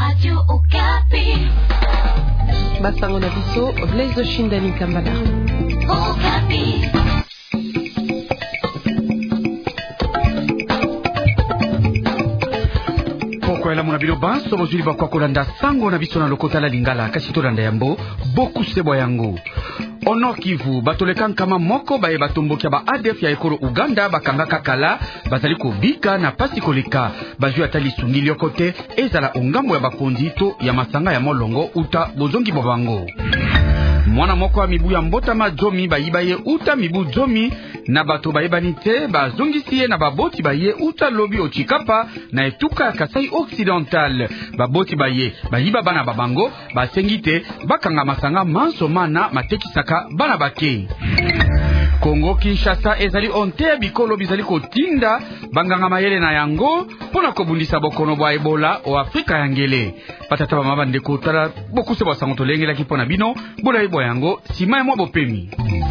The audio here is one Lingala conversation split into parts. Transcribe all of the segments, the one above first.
Radio Okapi. Basango na biso, Blaise Shindani Kambala. Okapi. Pokwela muna bino banso bozuli bakwa kolanda sango na biso na lokota la lingala kasi tolanda yambo boku sebwa yango. Ono Kivu batoleka nkama moko baye batombokia ba ADF ya ekolo Uganda bakangaka kala bazali kobika na pasi koleka bazwi atali sungili yokote ezala ongambo ya bakondito ya masanga ya molongo uta bozongi bobango. Mwana moko wa mibu ya mbotama zomi bayibaye uta mibu zomi na bato bayebani te bazongisiye na baboti baye uta lobi ochikapa na etuka ya Kasai Occidental. Baboti baye bayiba bana babango basengi te bakanga masanga manso mana matekisaka bana bake. Kongo Kinshasa ezali onte ya bikolo bizali kotinda banganga mayele na yango pona kobundisa bokono bwa Ebola o Afrika yangele. Patata ba mabande kotala bokuse bwa sango tolengela kipona bino bola ibwa yango sima ya mwa bopemi.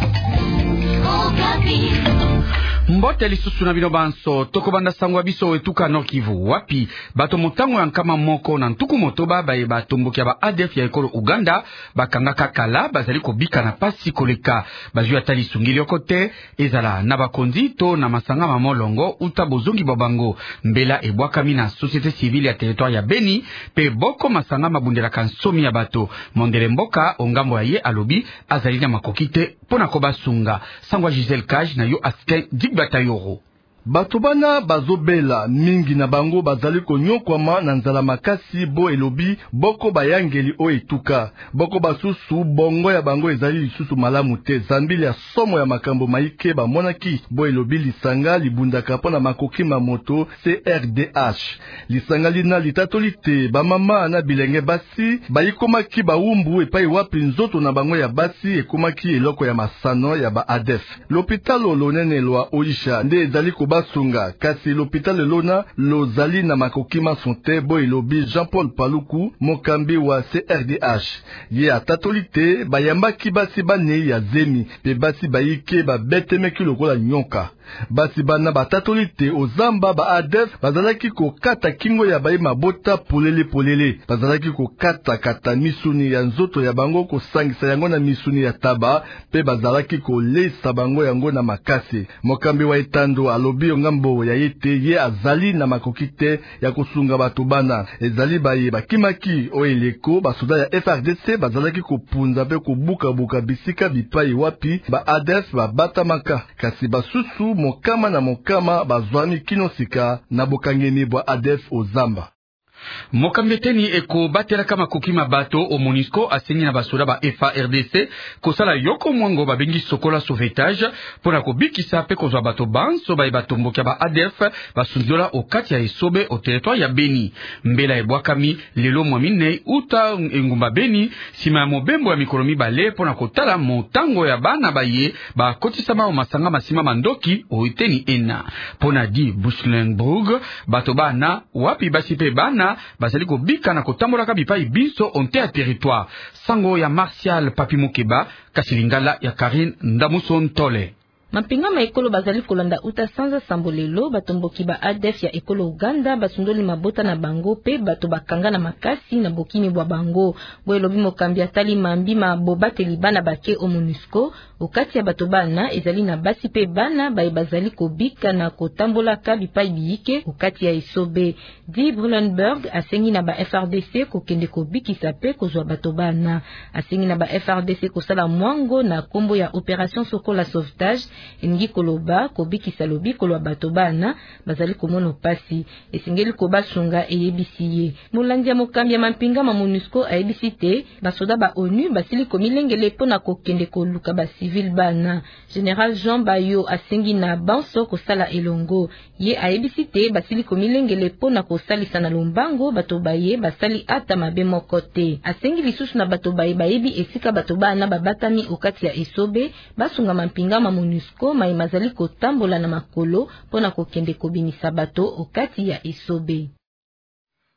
Mbote lisusu na bino banso toko banda sangwa biso etuka Nord Kivu wapi bato motango ya nkama moko na ntuku motoba baye batombokia ba ADF ya ekolo Uganda bakangaka kala bazali kobika na pasi koleka bazwi atali sungili yokote ezala na bakonzito na masanga mamolongo uta bozongi babango mbela ebwakami na société civile ya territoire ya Beni pe boko masanga mabundelaka nsomi ya bato mondele mboka ongambo ya ye alobi azali na makokite pona kobasunga sangwa Giselle Kaj na yo asken Batayoro. Bato bana bazobela mingi na bango bazali konyokwama na nzala makasi bo elobi boko bayangeli o etuka boko basusu bongo ya bango ezali lisusu malamu te zambili ya somo ya makambo maike bamonaki bo elobi lisanga libundaka pona makoki mamoto CRDH lisanga lina litatoli te bamama na bilenge basi bayikomaki baumbu epai wapi nzoto na bango ya basi ekomaki eloko ya masano ya ba ADF l'hôpital lonene lwa Oisha nde ezali basunga kasi l'hôpital lona lozali na makokima sonte bo elobi Jean-Paul Paluku mokambi wa CRDH ye atatolite bayambaki basi bane ya zemi pe basi bayike babetemeki lokola nyoka basi bana batatolite ozamba ba ADF bazalaki kokata kingo ya bayi mabota polele bazalaki kokata kata misuni ya nzoto ya bango kosangisa yango na misuni ya taba pe bazalaki kolesa bango yango na makasi mokambi wa etando alobi ngambo ya yete ye azali na makokite ya kosunga bato bana ezali baye bakimaki oeleko basoda ya FRDC bazalaki kopunza pe kobuka bisika bipai wapi ba ADF babatamaka kasi basusu mokama na mokama bazwami kinosika na bokangeni bwa ADF ozamba. Mokambeteni eko batela kama kukima bato o MONUSCO asengi na basoda ba FARDC kosala yoko mwango babengi sokola sauvetage pona kobikisa pe kozwa bato banso baye batombokia ba ADF basunzola okati ya esobe o territoire ya Beni mbela ebwakami lelo mwamine uta engumba Beni sima ya mobembo ya mikolo mibale pona kotala montango ya bana baye bakotisama o masanga masima mandoki o iteni ena pona di Bushlenburg bato bana wapi basi pe bana bazali kobika na kotambolaka bipai biso onte ya territoire sango ya Martial Papi Mokeba kasilingala ya Karine Ndamuso Ntole. Mapinga ma ekolo bazali kolanda uta sanza sambolelo batomboki ba ADF ya ekolo Uganda basundoli mabota na bango pe bato bakanga na makasi na bokini bwa bango bo elobi mokambi atali mambi mabobate libana bake o MONUSCO okati ya bato bana ezali na basi pe bana baye bazali kobika na kotambolaka bipai biyike okati ya esobe di Brulenberg asengi na ba FRDC kokende kobikisa pe kozwa bato bana asengi na ba FRDC kosala mwango na kombo ya opération sokola sauvetage ingi koloba kobikisa lobi kolwa bato bana bazali komono pasi esengeli kobasunga eyebisiye molandi ya mokambi ya mampinga ma MONUSCO ayebisi te basoda ba ONU basili komilengele pona kokende koluka ba civil bana General Jean Bayo asengi na banso kosala elongo ye ayebisi te basili komilengele pona kosalisa na lombango bato baye basali ata mabe moko te asengi lisusu na bato baye bayebi esika bato bana babatami okati ya esobe basunga mampinga ma MONUSCO mai mazali kotambola na makolo pona kokende kobinisa bato okati ya esobe.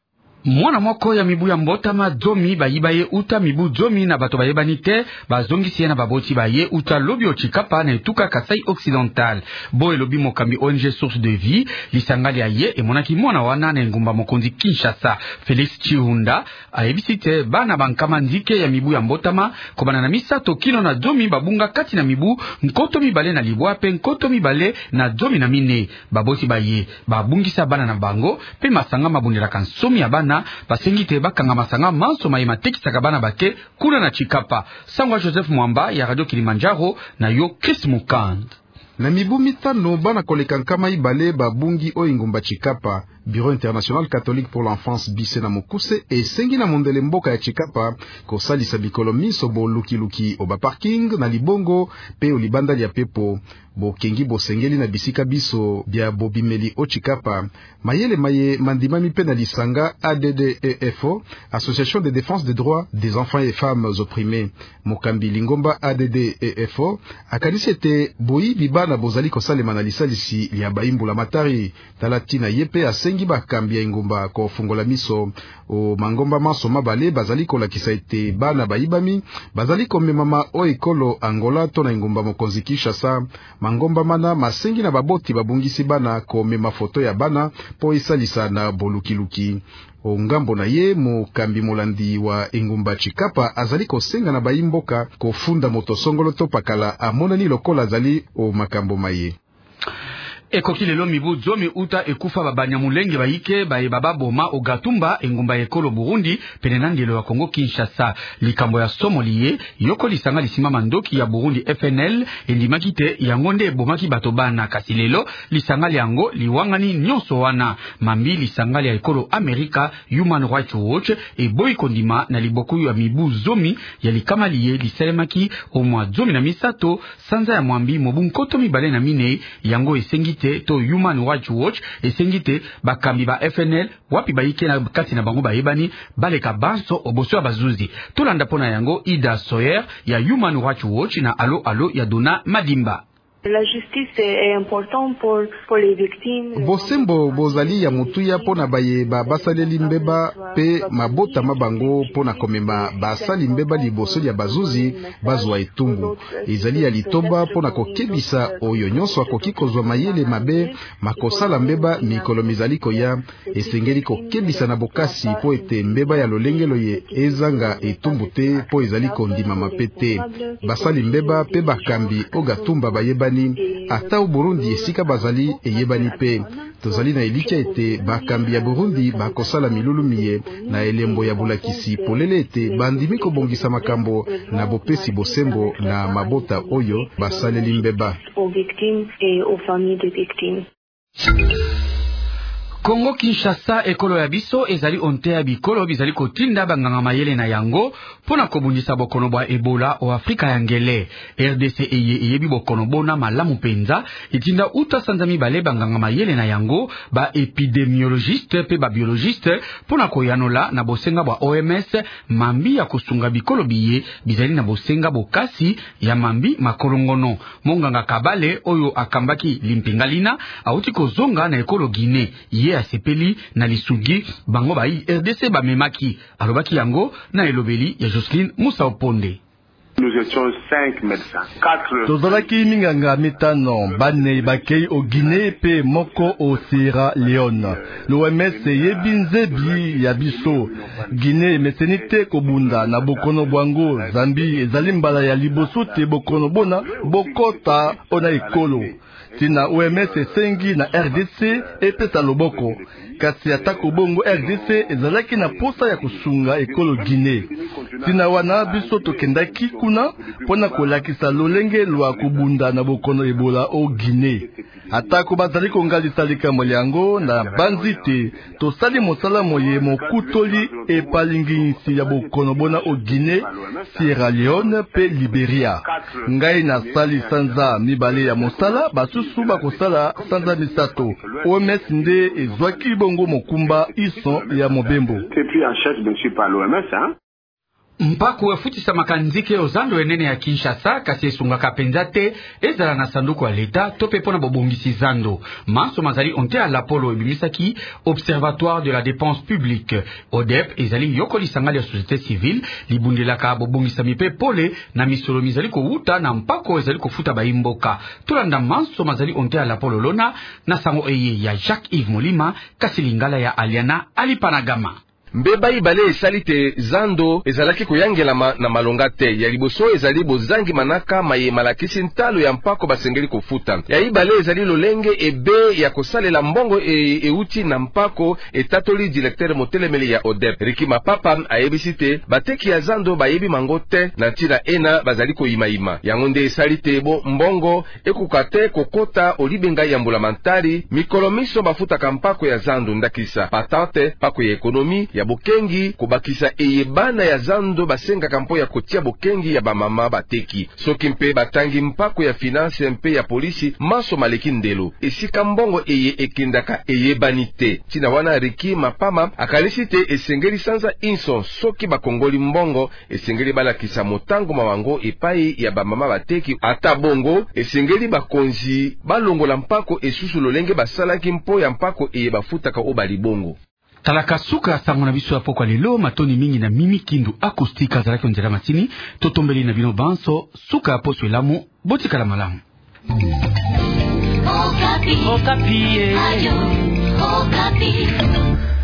Mwana moko ya mibu ya mbotama zomi bayibaye uta mibu zomi na bato bayebani te bazongisi na baboti baye uta lobi ochikapa na etuka Kasai Occidental. Bo elobi mokambi ONG Source de Vie lisangali aye emonaki mwana wana na ngumba mokonzi Kinshasa Felix Chihunda ayebisi te bana bankama ndike ya mibu ya mbotama kobana na misato kino na zomi babunga kati na mibu nkoto mibale na libwa pe nkoto mibale na zomi na mine. Baboti baye babungisa bana na bango pe masanga mabundela kansomi ya bana basengite bakanga masanga manso mayema tekisaka bana bake kuna na Chikapa. Sangwa Joseph Mwamba ya Radio Kilimanjaro na yo Chris Mukand. Na mibu mitano bana koleka nkama ibale babungi o ingumba Chikapa. Bureau international catholique pour l'enfance bise na mokuse esengi na mondele mboka ya Chikapa kosalisa bikolo miso bo luki oba parking na libongo pe olibanda ya pepo bo kengi bo sengeli na bisika biso bia bobimeli o Chikapa mayele maye mandimami pe na lisanga ADDEFO, Association de défense des droits des enfants et femmes opprimés. Mokambi lingomba ADDEFO akanisi ete boyi bibana bozali kosalema na lisalisi ya baimbula matari talatina yepe asengi bakambi ya ingumba ko fungola miso o mangomba maso mabale bazali kolakisa ete bana bayibami bazali komemama o ekolo Angola to na ingumba mokonzi Kinshasa mangomba mana masengi na baboti babungisi bana komema foto ya bana po isalisa na bolukiluki. O ngambo na ye mokambi molandi wa ingumba Chikapa azali kosenga na baimboka kofunda motosongolo to pakala amonani lokola azali o makambo maye. Ekoki lelo mibu zomi uta ekufa babanya mulenge baike bae baba boma o Gatumba engumba ekolo Burundi penenangelo ya Kongo Kinshasa. Likambo ya somo liye yoko lisanga lisima mandoki ya Burundi FNL endimaki te yangonde bomaki bato bana kasi lelo lisanga yango liwangani nyonso wana mambi lisanga ya ekolo Amerika Human Rights Watch e boy kondima na liboku ya mibu zomi ya likama liye lisalemaki o mwa zomi na misato sanza ya mwambi mobunkoto mibale na mine yango esengi to Human Rights Watch esengite bakambi ba FNL wapi baike na kati na bango bayebani baleka banso oboso ya bazuzi. Tolanda pona yango Ida Soyer ya Human Rights Watch na alo ya Dona Madimba. La justice est importante pour les victimes. Bosembo bozali ya mutuya pona baye basaleli mbeba pe mabota mabango pona komema basali mbeba liboso ya bazuzi bazwa etumbu. Ezali ya litoba pona kokebisa oyo nyonso akoki kozwa mayele mabe makosala mbeba mikolo mizali koya esengeli kokebisa na bokasi po ete mbeba ya lolengelo ye ezanga etumbu te po ezali kondima mapete. Basali mbeba pe bakambi o Gatumba bayebani ata u Burundi esika bazali eyebani pe tozali na elikia ete bakambi ya Burundi bakosala milulumiye na elembo ya bulakisi polele ete bandimi kobongisa makambo na bopesi bosembo na mabota oyo basaleli mbeba. Kongo Kinshasa ekolo ya biso ezali onte ya bikolo bizali kotinda banganga mayele na yango pona kobundisa bokono bwa Ebola o Afrika ya ngele. RDC eyebi bokono bona malamu penza etinda uta sanza mibale banganga mayele na yango ba epidemiologiste pe ba biologiste pona koyanola na bosenga bwa OMS mambi ya kosunga bikolo biye bizali na bosenga bokasi ya mambi makolongono. Monganga Kabale oyo akambaki limpingalina auti kozonga na ekolo Guinée ye asepeli na lisugi bango bai RDC bamemaki alobaki yango na elobeli ya Jocelyne Moussa Oponde. Nous étions 5 médecins, 4. Tozalaki minganga mitano bane bakei o Guinée pe moko o Sierra Leone. L'OMS yebi nzebi ya biso. Guinée mesenite kobunda na bokono bwango Zambi ezali mbala ya liboso te bokono bona bokota ona ekolo. Tina OMS esengi na RDC epesa loboko. Kasi atako bongo RDC ezalaki na posa ya kusunga ekolo Guinée. Tina wana biso tokendaki kuna pona kolakisa lolenge lwa kubunda na bokono Ebola o Guinée. Atako bazali kongalisa likambo yango na banzite tosali mosala moye mokutoli epalingisi ya bokono bona o Guinée, Sierra Leone pe Liberia. Ngai na sali sanza mibale ya mosala basusu bakosala sanza misato. OMS nde ezwaki bongo mokumba ison ya mobembo. C'est pris en charge bien sûr par l'OMS, hein. mpako efutisa makanzike ozando enene ya Kinshasa kasi esungaka penza te ezala na sanduku ya leta to pe pona bobongisi zando. Manso mazali onte ala polo ebimisaki Observatoire de la dépense publique. ODEP ezali yokoli sangali ya société civile libundelaka bobongisa mipe pole na misolo mizali ko uta na mpako ezali ko futa baimboka. Tolanda manso mazali onte ala polo lona na sango eye ya Jacques-Yves Molima kasi lingala ya Aliana Alipanagama. Mbeba ibale esali te zando ezalaki koyangelama na malonga te ya liboso ezali bozangi manaka maye malakisi ntalo ya mpako basengeli kofuta ya ibale ezali lolenge ebe ya kosalela mbongo euti na mpako etatoli directeur motelemeli ya ODEP Riki Mapapa ayebisi te bateki ya zando bayebi mango te na ntina ena bazali koyimayima yango nde esali te bo mbongo ekuka te kokota olibenga ya mbulamatari mikolo miso bafutaka mpako ya zando ndakisa patante pako ya ekonomi ya bokengi kubakisa eyebana ya zando basenga kampo ya kotia bokengi ya bamama bateki soki mpe batangi mpako ya finance mpe ya polisi maso maleki ndelo esika mbongo eye ekendaka eyebani te tina wana Riki Mapama akalisi te esengeli sanza inson soki bakongoli mbongo esengeli balakisa motango mawango epai ya bamama bateki ata bongo esengeli bakonzi balongola mpako esusu lolenge basalaki mpo ya mpako eye bafutaka obali bongo. Talaka suka sango na biso ya pokwa lelo matoni mingi na mimi kindu akustika zalaki onjela matini totombeli na bino banso suka poso elamu botikala malamu. Okapi. Okapi. Ayo. Okapi.